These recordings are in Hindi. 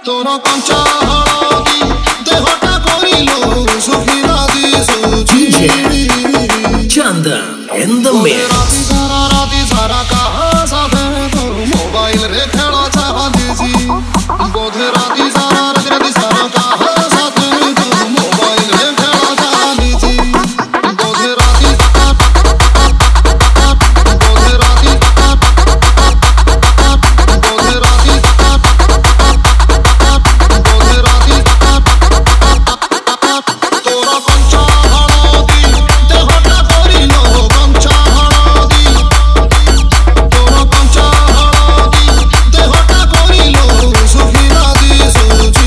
तोरा कंचा हळदी देहटा करिलो सुखिला दिसुची Chandan in the mix. राती सारा कहा साथे तो मोबाइल रे खेला चाहती बोधे राती सारा कहा साथे तो मोबाइल रे खेला चाहती बोधे राती तोरा कंचा हळदी देहटा करिलो कंचा हळदी तोरा कंचा हळदी देहटा करिलो सुखिला दिसुची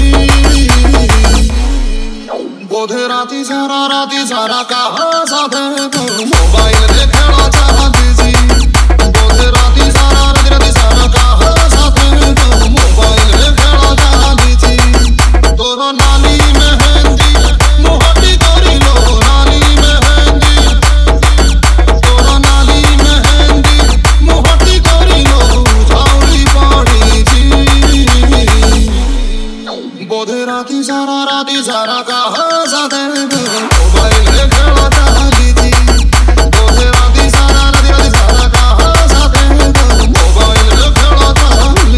बोधे राती सारा कहा साथे तो मोबाइल रे खेला चाहती बोधे राती सारा कहा साथे तो मोबाइल रे खेला चाहती तोरा नाली मेहंदी मोहटी करिलो नाली मेहंदी तोरा नाली मेहंदी मोहटी करिलो झाउली पड़ीची बोधे राती सारा कहा साथे तो मोबाइल रे खेला चाहती बोधे राती सारा कहा साथे तो मोबाइल रे खेला चाहती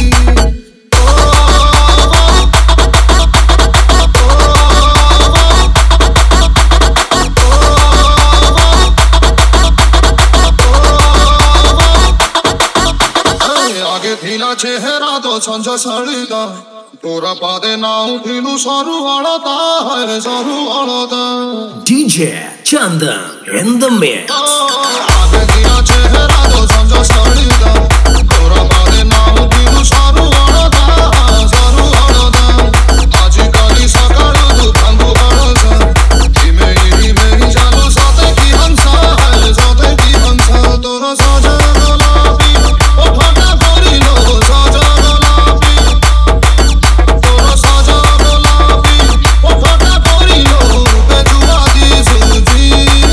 आगे थिला चेहरा तो छंज सड़ीला तोरा पादे ना उठिलु सरू अलता है सरू अलता DJ Chandan in the mix. आगे थिला चेहरा तो छंज सड़ीला तोरा पादे ना उठिलु सरू अलता आजिकाली सकाळु दुखांगु अलता हिमे चालू साथे की हंसा तोरा सजा गोलाबी ओ फटा करिलो सजा गोलाबी तोरा सजा गोलाबी ओ फटा करिलो बेजुआ दिसुची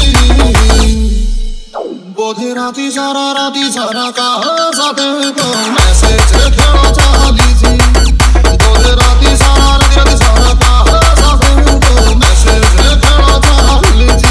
बोधे राती सारा कहा साथे तो मैसेज खेला चाहती बोधे राती सारा कहा साथे तो मैसेज खेला चाहती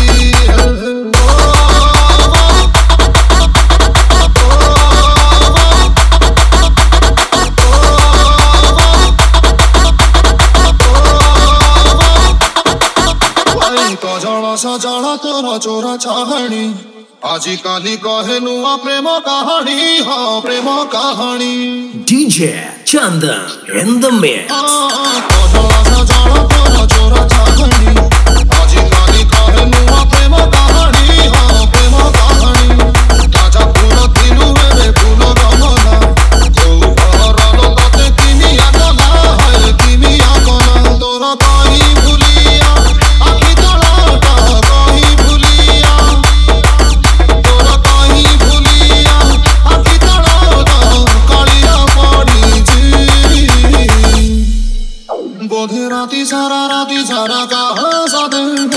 सजड़ा तोरा चोरा चाहणी आजिकाली कहे नुआ प्रेम कहानी हाँ प्रेम कहानी DJ Chandan in the mix. सजड़ा तोरा चोरा चाहणी आजिकाली कहे नुआ प्रेम कहानी हाँ प्रेम कहानी ताजा फूल दिलु रे फूल रमना को भरलो तते किमिया कला है किमिया कला तोरा कहीं भूलिया आखि तोड़ाटा कहीं भूलिया तोरा कहीं भूलिया आखि तोड़ाटा कालिया पड़ीची बोधे राती सारा कहा साथे